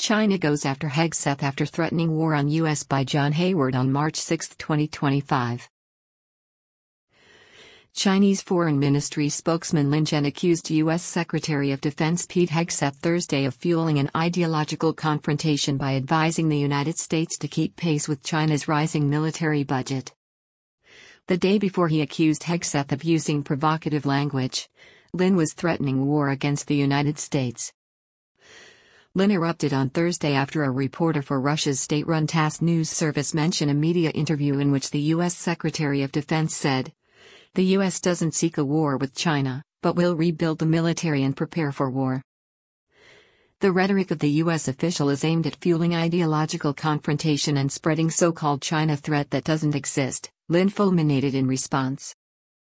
China goes after Hegseth after threatening war on U.S. by John Hayward on March 6, 2025. Chinese Foreign Ministry spokesman Lin Jian accused U.S. Secretary of Defense Pete Hegseth Thursday of fueling an ideological confrontation by advising the United States to keep pace with China's rising military budget. The day before he accused Hegseth of using provocative language, Lin was threatening war against the United States. Lin erupted on Thursday after a reporter for Russia's state-run TASS news service mentioned a media interview in which the U.S. Secretary of Defense said, "The U.S. doesn't seek a war with China, but will rebuild the military and prepare for war." The rhetoric of the U.S. official is aimed at fueling ideological confrontation and spreading so-called China threat that doesn't exist, Lin fulminated in response.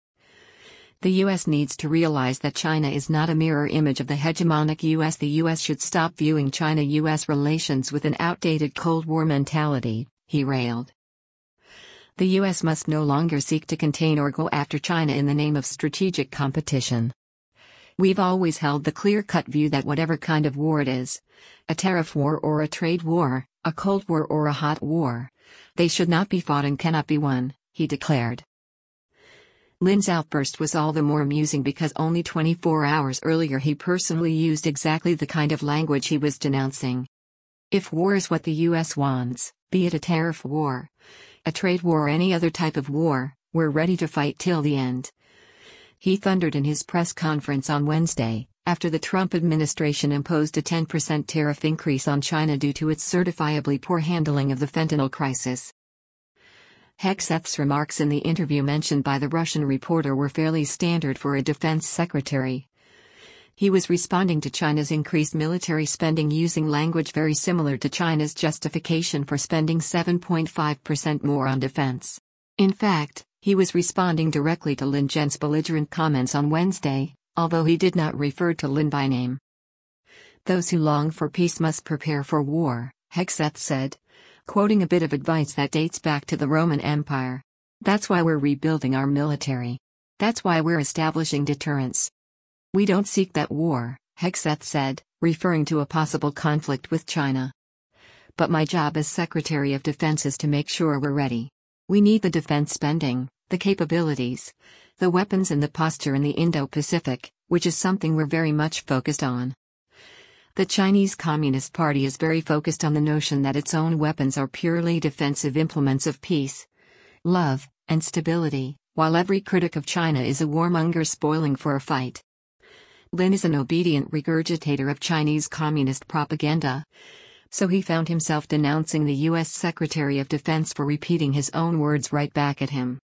The U.S. needs to realize that China is not a mirror image of the hegemonic U.S. The U.S. should stop viewing China-U.S. relations with an outdated Cold War mentality, he railed. The U.S. must no longer seek to contain or go after China in the name of strategic competition. We've always held the clear-cut view that whatever kind of war it is, a tariff war or a trade war, a Cold War or a hot war, they should not be fought and cannot be won, he declared. Lin's outburst was all the more amusing because only 24 hours earlier he personally used exactly the kind of language he was denouncing. If war is what the U.S. wants, be it a tariff war, a trade war or any other type of war, we're ready to fight till the end. He thundered in his press conference on Wednesday, after the Trump administration imposed a 10% tariff increase on China due to its certifiably poor handling of the fentanyl crisis. Hegseth's remarks in the interview mentioned by the Russian reporter were fairly standard for a defense secretary. He was responding to China's increased military spending using language very similar to China's justification for spending 7.5% more on defense. In fact, he was responding directly to Lin Jian's belligerent comments on Wednesday, although he did not refer to Lin by name. "Those who long for peace must prepare for war," Hegseth said, quoting a bit of advice that dates back to the Roman Empire. "That's why we're rebuilding our military. That's why we're establishing deterrence. We don't seek that war," Hegseth said, referring to a possible conflict with China. "But my job as Secretary of Defense is to make sure we're ready. We need the defense spending, the capabilities, the weapons and the posture in the Indo-Pacific, which is something we're very much focused on." The Chinese Communist Party is very focused on the notion that its own weapons are purely defensive implements of peace, love, and stability, while every critic of China is a warmonger spoiling for a fight. Lin is an obedient regurgitator of Chinese communist propaganda, so he found himself denouncing the U.S. Secretary of Defense for repeating his own words right back at him.